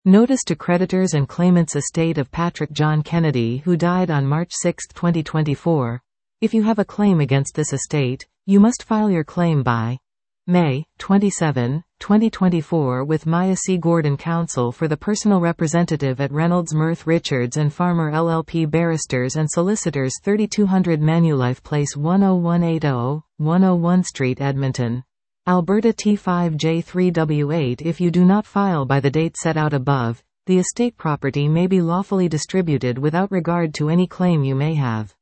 Notice to creditors and claimants estate of Patrick John Kennedy, who died on March 6, 2024. If you have a claim against this estate, you must file your claim by May 27, 2024 with Maya C. Gordon, counsel for the personal representative at Reynolds Mirth Richards and Farmer LLP, barristers and solicitors, 3200 Manulife Place, 10180, 101 Street, Edmonton, Alberta, T5J3W8. If you do not file by the date set out above, the estate property may be lawfully distributed without regard to any claim you may have.